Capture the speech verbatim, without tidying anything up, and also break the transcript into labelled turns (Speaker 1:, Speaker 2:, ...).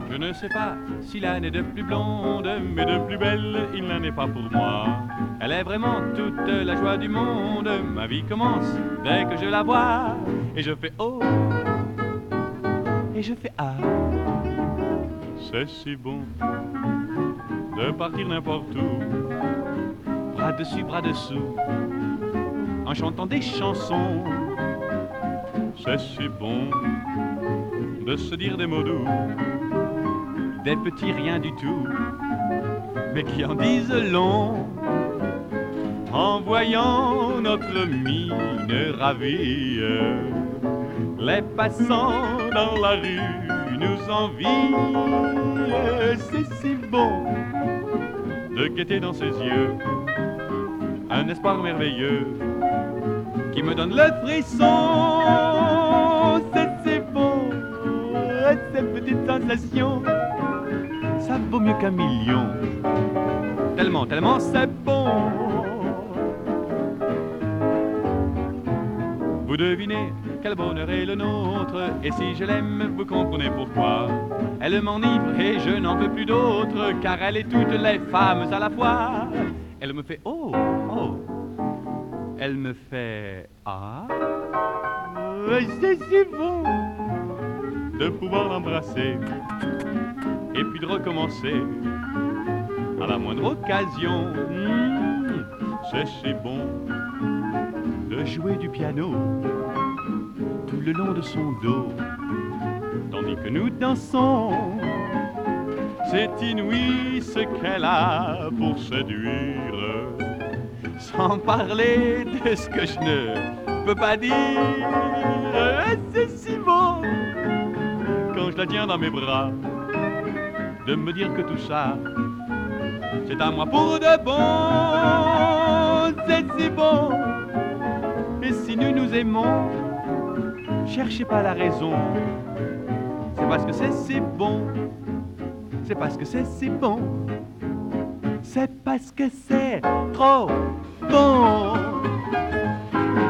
Speaker 1: Je ne sais pas si l'âne est de plus blonde, mais de plus belle, il n'en est pas pour moi. Elle est vraiment toute la joie du monde. Ma vie commence dès que je la vois. Et je fais oh, et je fais ah. C'est si bon de partir n'importe où, bras dessus, bras dessous, en chantant des chansons. C'est si bon de se dire des mots doux, des petits riens du tout, mais qui en disent long. En voyant notre mine ravie, les passants dans la rue nous envient. C'est si bon de guetter dans ses yeux un espoir merveilleux qui me donne le frisson. C'est si bon, ces petites sensations, ça vaut mieux qu'un million. Tellement, tellement c'est bon. Vous devinez quel bonheur est le nôtre, et si je l'aime, vous comprenez pourquoi. Elle m'enivre et je n'en veux plus d'autre, car elle est toutes les femmes à la fois. Elle me fait oh, oh. Elle me fait ah. C'est si bon de pouvoir l'embrasser et puis de recommencer à la moindre occasion. Mmh, c'est si bon de jouer du piano tout le long de son dos, tandis que nous dansons. C'est inouï ce qu'elle a pour séduire, sans parler de ce que je ne peux pas dire. C'est si bon quand je la tiens dans mes bras, de me dire que tout ça, c'est à moi pour de bon. C'est si bon. Et si nous nous aimons, cherchez pas la raison. C'est parce que c'est si bon. C'est parce que c'est si bon. C'est parce que c'est trop bon.